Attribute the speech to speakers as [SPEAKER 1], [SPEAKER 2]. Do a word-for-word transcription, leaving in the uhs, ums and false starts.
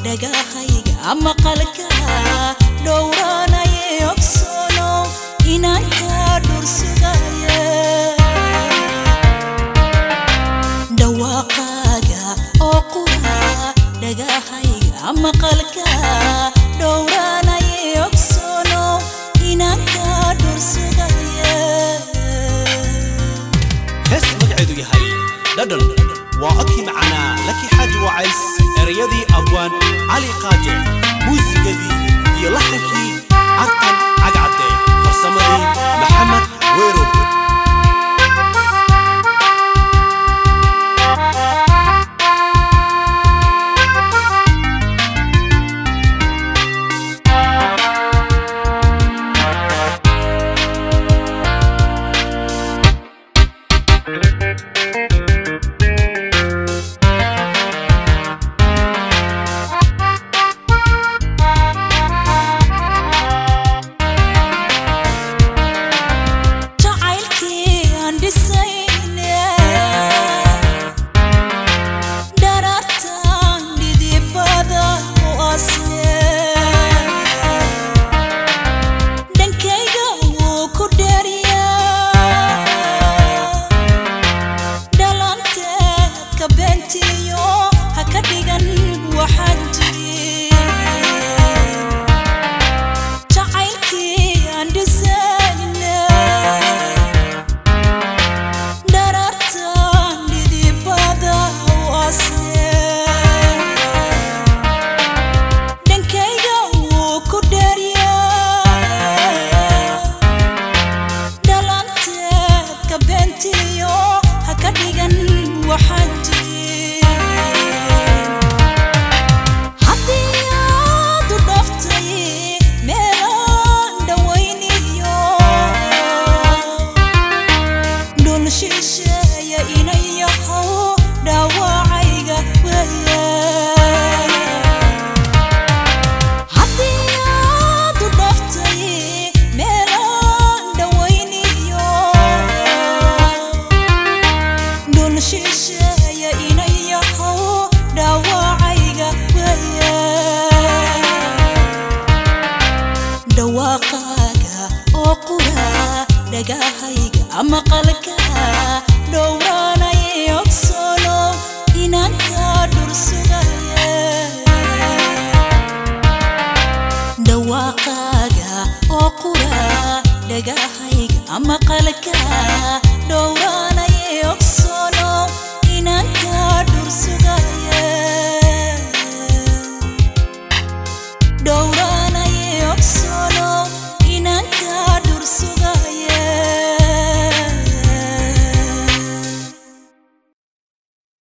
[SPEAKER 1] dhagahayga ama qalka dhowranaya ogsono inaan ka dhursugaya dhawaaqaaga oo qura dhagahayga ama qalka dhowranaya ogsono inaan ka dhursugaya
[SPEAKER 2] hees magaceedu yahay dhadhan waa codkii macanaa laki xaaji wacays erayadii abwaan cali qaaje muusigadii iyo laxankii cartan cagcadde farsamadii maxamed weerow
[SPEAKER 1] dhagahayga ama qalka dhowranaya ogsono inaan ka dhursugaya dhawaaqaaga oo qura dhagahayga ama qalka dhowranaya ogsono inaan ka dhursugaya dhowranaya ogsono inaan ka dhursugaya